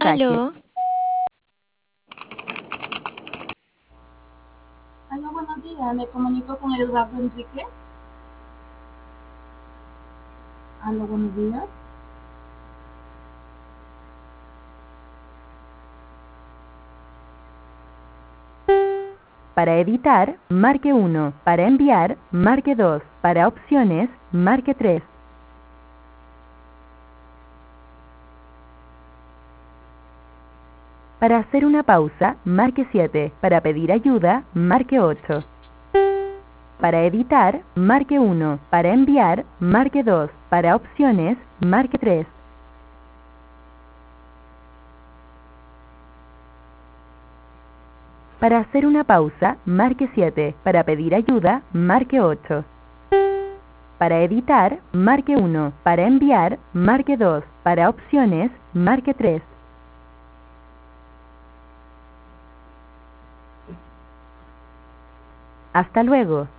mensaje. Aló, Aló, buenos días. Me comunico con Eduardo Enrique. Aló, buenos días. Para editar, marque 1. Para enviar, marque 2. Para opciones, marque 3. Para hacer una pausa, marque 7. Para pedir ayuda, marque 8. Para editar, marque 1. Para enviar, marque 2. Para opciones, marque 3. Para hacer una pausa, marque 7. Para pedir ayuda, marque 8. Para editar, marque 1. Para enviar, marque 2. Para opciones, marque 3. Hasta luego.